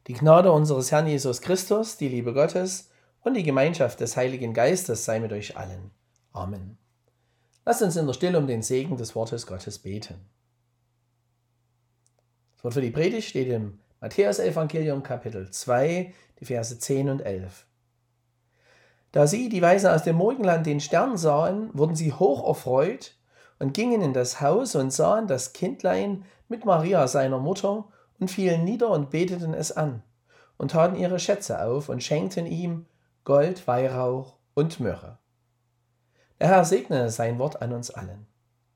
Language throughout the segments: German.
Die Gnade unseres Herrn Jesus Christus, die Liebe Gottes und die Gemeinschaft des Heiligen Geistes sei mit euch allen. Amen. Lasst uns in der Stille um den Segen des Wortes Gottes beten. Das Wort für die Predigt steht im Matthäus-Evangelium, Kapitel 2, die Verse 10 und 11. Da sie, die Weisen aus dem Morgenland, den Stern sahen, wurden sie hoch erfreut und gingen in das Haus und sahen das Kindlein mit Maria, seiner Mutter, und fielen nieder und beteten es an und taten ihre Schätze auf und schenkten ihm Gold, Weihrauch und Myrrhe. Der Herr segne sein Wort an uns allen.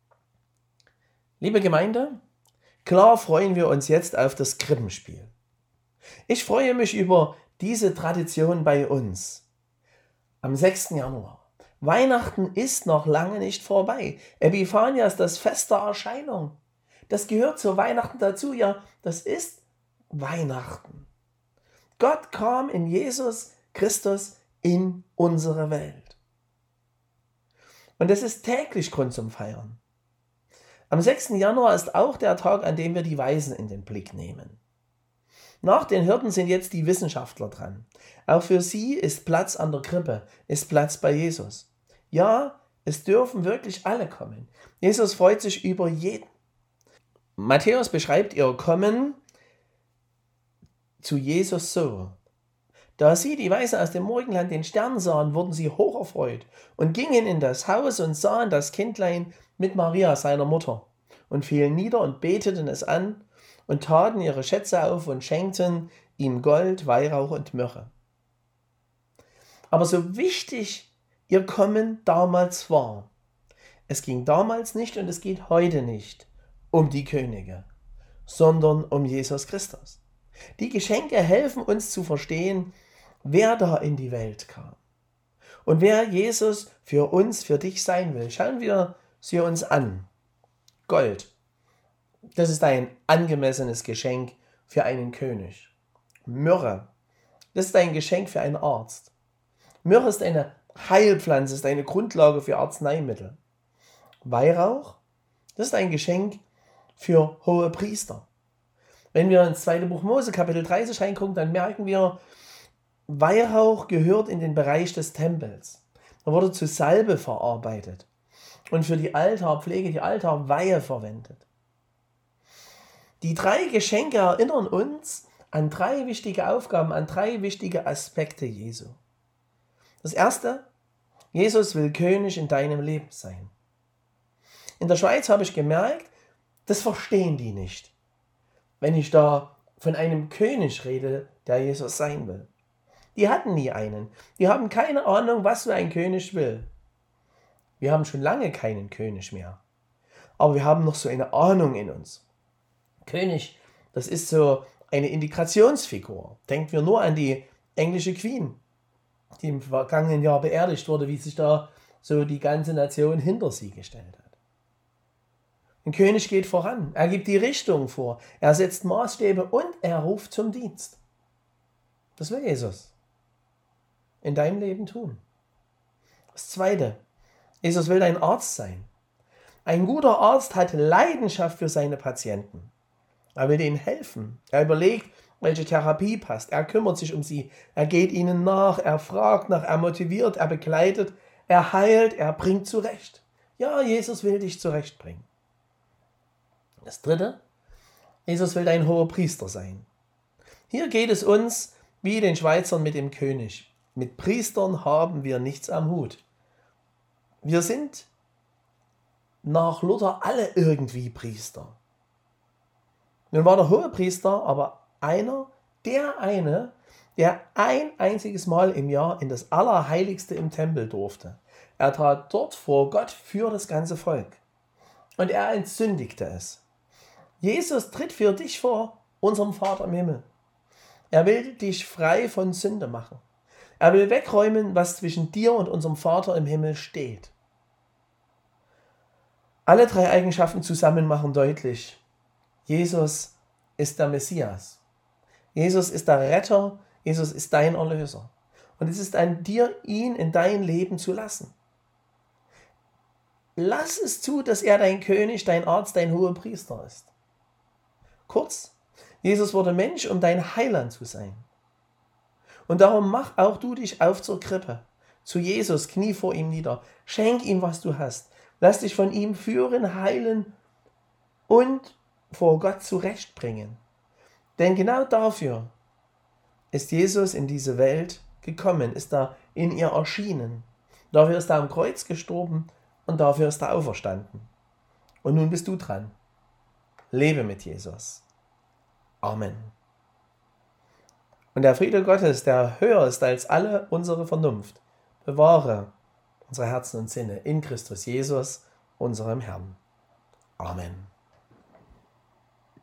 Liebe Gemeinde, klar freuen wir uns jetzt auf das Krippenspiel. Ich freue mich über diese Tradition bei uns. Am 6. Januar. Weihnachten ist noch lange nicht vorbei. Epiphania ist das Fest der Erscheinung. Das gehört zu Weihnachten dazu. Ja, das ist Weihnachten. Gott kam in Jesus Christus in unsere Welt. Und es ist täglich Grund zum Feiern. Am 6. Januar ist auch der Tag, an dem wir die Weisen in den Blick nehmen. Nach den Hirten sind jetzt die Wissenschaftler dran. Auch für sie ist Platz an der Krippe, ist Platz bei Jesus. Ja, es dürfen wirklich alle kommen. Jesus freut sich über jeden. Matthäus beschreibt ihr Kommen zu Jesus so. Da sie, die Weisen aus dem Morgenland, den Stern sahen, wurden sie hoch erfreut und gingen in das Haus und sahen das Kindlein mit Maria, seiner Mutter, und fielen nieder und beteten es an und taten ihre Schätze auf und schenkten ihm Gold, Weihrauch und Myrrhe. Aber so wichtig ihr Kommen damals war, es ging damals nicht und es geht heute nicht um die Könige, sondern um Jesus Christus. Die Geschenke helfen uns zu verstehen, wer da in die Welt kam und wer Jesus für uns, für dich sein will. Schauen wir sie uns an. Gold, das ist ein angemessenes Geschenk für einen König. Myrrhe, das ist ein Geschenk für einen Arzt. Myrrhe ist eine Heilpflanze, ist eine Grundlage für Arzneimittel. Weihrauch, das ist ein Geschenk für hohe Priester. Wenn wir ins 2. Buch Mose, Kapitel 30 reingucken, dann merken wir, Weihrauch gehört in den Bereich des Tempels. Er wurde zu Salbe verarbeitet und für die Altarpflege, die Altarweihe verwendet. Die 3 Geschenke erinnern uns an 3 wichtige Aufgaben, an 3 wichtige Aspekte Jesu. Das erste, Jesus will König in deinem Leben sein. In der Schweiz habe ich gemerkt, das verstehen die nicht, wenn ich da von einem König rede, der Jesus sein will. Die hatten nie einen. Die haben keine Ahnung, was so ein König will. Wir haben schon lange keinen König mehr. Aber wir haben noch so eine Ahnung in uns. König, das ist so eine Integrationsfigur. Denken wir nur an die englische Queen, die im vergangenen Jahr beerdigt wurde, wie sich da so die ganze Nation hinter sie gestellt hat. Ein König geht voran, er gibt die Richtung vor, er setzt Maßstäbe und er ruft zum Dienst. Das will Jesus in deinem Leben tun. Das zweite, Jesus will dein Arzt sein. Ein guter Arzt hat Leidenschaft für seine Patienten. Er will ihnen helfen. Er überlegt, welche Therapie passt. Er kümmert sich um sie. Er geht ihnen nach. Er fragt nach. Er motiviert. Er begleitet. Er heilt. Er bringt zurecht. Ja, Jesus will dich zurechtbringen. Das dritte, Jesus will dein hoher Priester sein. Hier geht es uns wie den Schweizern mit dem König. Mit Priestern haben wir nichts am Hut. Wir sind nach Luther alle irgendwie Priester. Nun war der Hohepriester aber der ein einziges Mal im Jahr in das Allerheiligste im Tempel durfte. Er trat dort vor Gott für das ganze Volk. Und er entsündigte es. Jesus tritt für dich vor unserem Vater im Himmel. Er will dich frei von Sünde machen. Er will wegräumen, was zwischen dir und unserem Vater im Himmel steht. Alle 3 Eigenschaften zusammen machen deutlich, Jesus ist der Messias. Jesus ist der Retter, Jesus ist dein Erlöser. Und es ist an dir, ihn in dein Leben zu lassen. Lass es zu, dass er dein König, dein Arzt, dein Hohepriester ist. Kurz, Jesus wurde Mensch, um dein Heiland zu sein. Und darum mach auch du dich auf zur Krippe, zu Jesus, knie vor ihm nieder, schenk ihm, was du hast, lass dich von ihm führen, heilen und vor Gott zurechtbringen. Denn genau dafür ist Jesus in diese Welt gekommen, ist er in ihr erschienen. Dafür ist er am Kreuz gestorben und dafür ist er auferstanden. Und nun bist du dran. Lebe mit Jesus. Amen. Und der Friede Gottes, der höher ist als alle unsere Vernunft, bewahre unsere Herzen und Sinne in Christus Jesus, unserem Herrn. Amen.